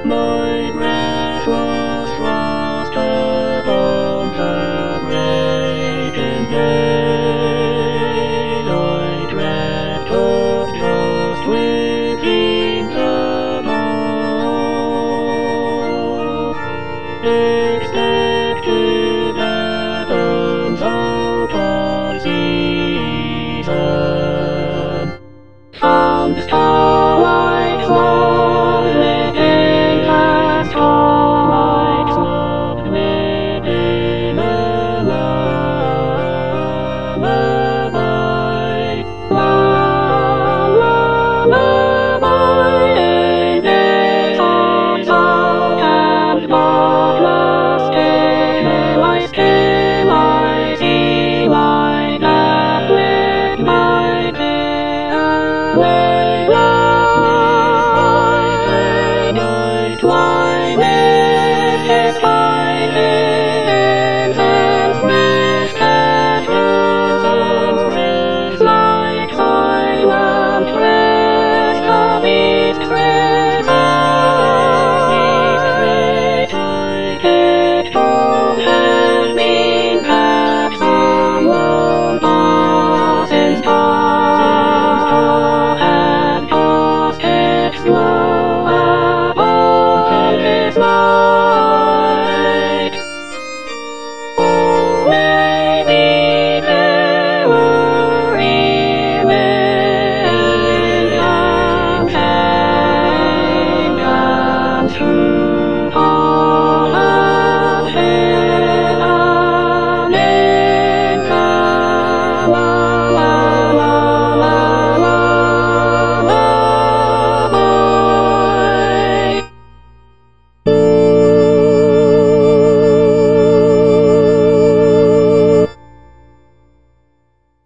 My breath was frost upon the breaking day. I dreamt of just within the dawn, expected the dawns of our season. Found the starlight flood within the starlight flood within a lullaby. Lullaby in days of dark and marvelous. Still I see my dad with my dear. I miss his violins and whispered words like silent prayers. The beast treads I get from having that someone since star had passed its glow upon his light. Oh, maybe there were even come true.